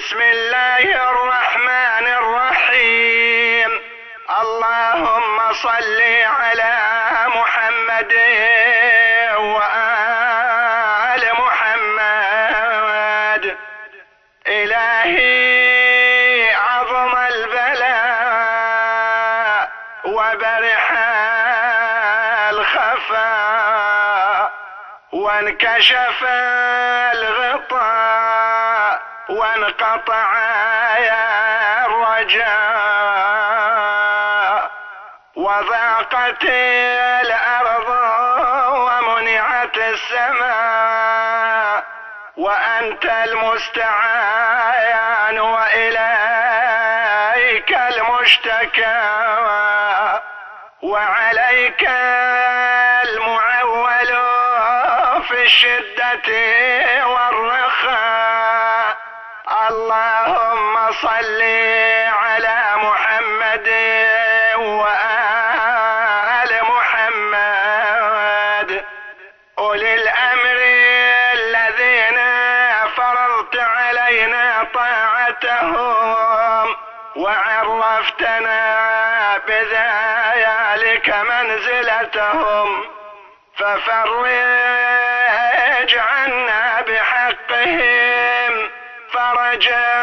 بسم الله الرحمن الرحيم. اللهم صل على محمد وآل محمد. إلهي عظم البلاء وبرح الخفاء وانكشف الغطاء وانقطع يا الرجاء وضاقت الأرض ومنعت السماء وأنت المستعان وإليك المشتكى وعليك المعول في الشدة والرخاء. اللهم صل على محمد وآل محمد أولي الأمر الذين فرضت علينا طاعتهم وعرفتنا بذلك منزلتهم، ففرج عنا بحقهم فرجا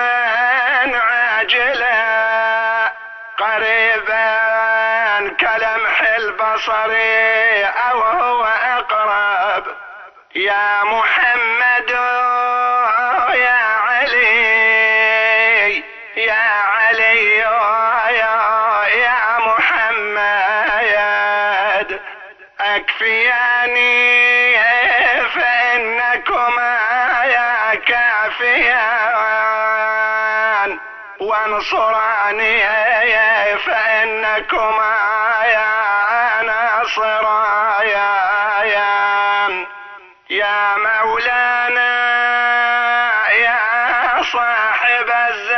عاجلا قريبا كلمح البصر أو هو أقرب. يا محمد يا علي يا علي يا محمد أكفياني فإنكما يا كافيان وانصراني فإنكما يا ناصرايان. يا مولانا يا صاحب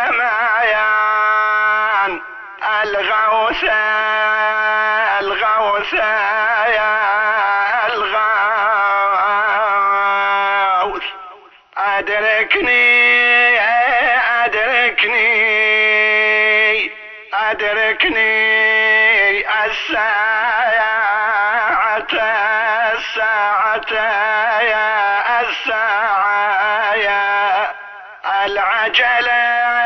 الزمان الغوث الغوث يا الغوث أدركني أدركني أدركني الساعة الساعة يا الساعة يا العجلة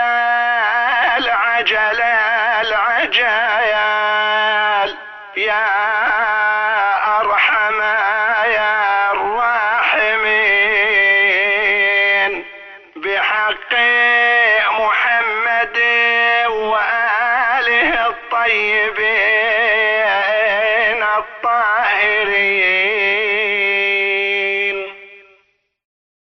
العجلة العجل يا أرحم يا الراحمين بحق محمد وآله الطيبين.